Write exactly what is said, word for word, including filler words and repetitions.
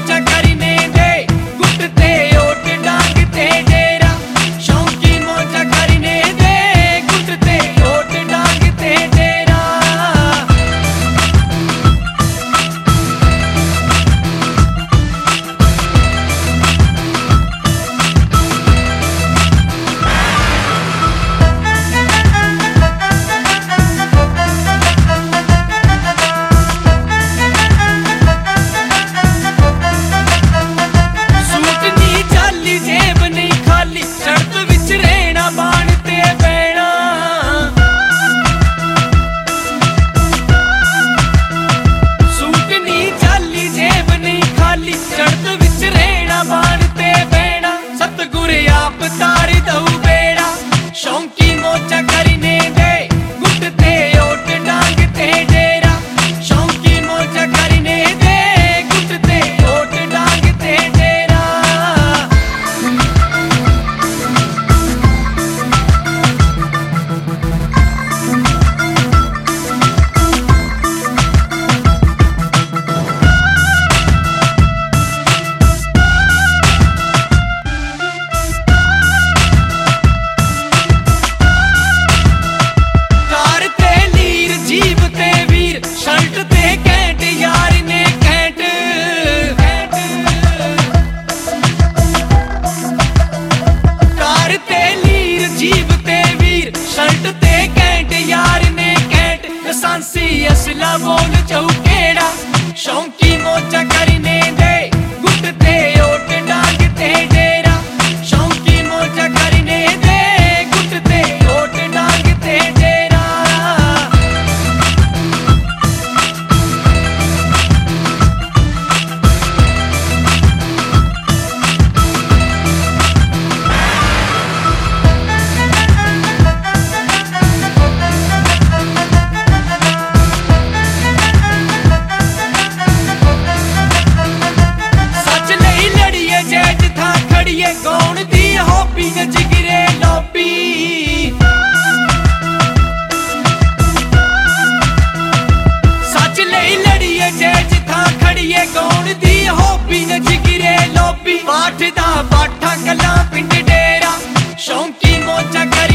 ਮੋਜਾ ਕਰੀਨੇ ਦੇ ਗੁੱਟ ਤੇ ਓਟ ਡਾਂਗ ਤੇ ਡੇਰਾ ਸ਼ੌਂਕੀ ਮੋਜਾ ਕਰੀਨੇ ਦੇ ਗੁੱਟ ਤੇ ਓਟ ਡਾਂਗ ਤੇ ਡੇਰਾ ਤਾਰੀ ਦਊ ਬੇੜਾ ਸ਼ੌਂਕੀ ਮੋਜਾ ਕਰੀਨੇ ਦੇ ਗੁੱਟ ਤੇ ਓਟ ਡਾਂਗ ਤੇ ਡੇਰਾ ਸ਼ੌਂਕੀ ਮੋਜਾ ਕਰੀਨੇ ਦੇ ਗੁੱਟ ਤੇ ਓਟ ਡਾਂਗ ਤੇ ਡੇਰਾ ਸਾਂਸੀ ਅਸਲਾ ਬੋਲ ਚੌਕੇੜਾ ਸ਼ੌਂਕੀ ਮੋਜਾ ਕਰੀਨੇ ਦੇ ਗੁੱਟ ਤੇ ਓਟ ਡਾਂਗ ਤੇ ਡੇਰਾ ਸ਼ੌਂਕੀ ਮੋਜਾ ਕਰੀਨੇ ਦੇ ਗੁੱਟ ਤੇ ਓਟ ਡਾਂਗ ਤੇ ਡੇਰਾ ਕੌਣ ਦੀ ਹੌਬੀ ਨੇ ਜਿਗਰੇ ਲੋਬੀ ਸੱਚ ਲਈ ਲੜੀਏ ਜੇ ਜਿੱਥਾਂ ਖੜੀਏ ਕੌਣ ਦੀ ਹੌਬੀ ਨੇ ਜਿਗਰੇ ਲੋਬੀ ਪਾਠ ਦਾ ਪਾਠਾ ਗੱਲਾਂ ਪਿੰਡ ਡੇਰਾ ਸ਼ੌਂਕੀ ਮੋਜਾ